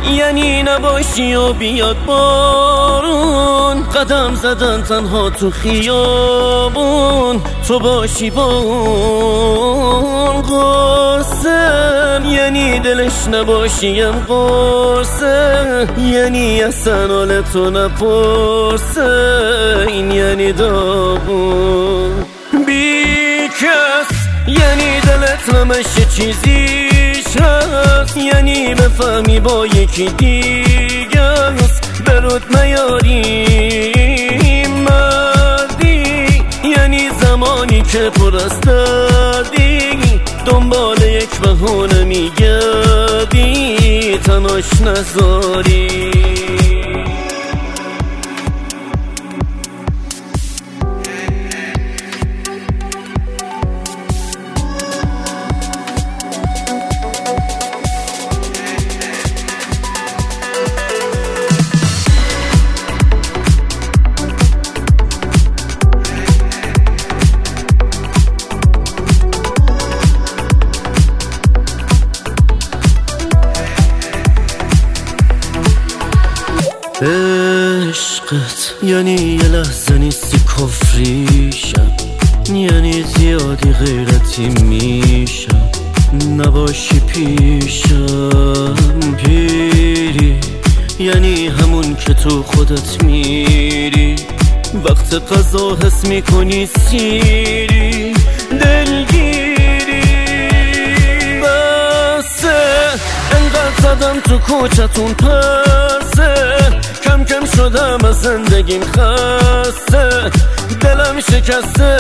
یعنی نباشی و بیاد بارون، قدم زدن تنها تو خیابون، تو باشی با اون قرصه. یعنی دلش نباشیم قرصه، یعنی اصلا حال تو نپرسه. این یعنی داغون بی کس، یعنی دلت نمشه چیزیش هست، یعنی بفهمی با یکی دیگه است، برود نیاری مردی. یعنی زمانی که پر از دردی، دنبال یک بهونه میگردی، تناش نذاری. عشقت یعنی یه لحظه نیستی کفریشم، یعنی زیادی غیرتی میشم، نباشی پیشم پیری. یعنی همون که تو خودت میری، وقت قضا حس میکنی سیری، دلگیری. بسه انقدر زدم تو کوچتون پرسه، کم کم شدم از زندگیم خسته، دلم شکسته.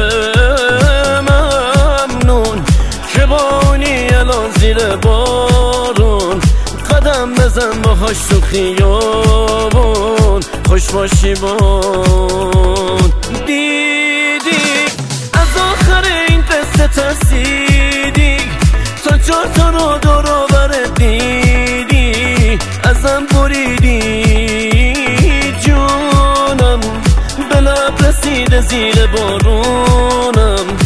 ممنون که بانی الان زیر بارون، قدم بزن باهاش تو خیابون، خوش باشی بان. دیدی از آخر این قصه ترسیدی، تا 4 تا رو دور و بر دیدی، ازم بریدی جونم، به لب رسیده زیر بارونم.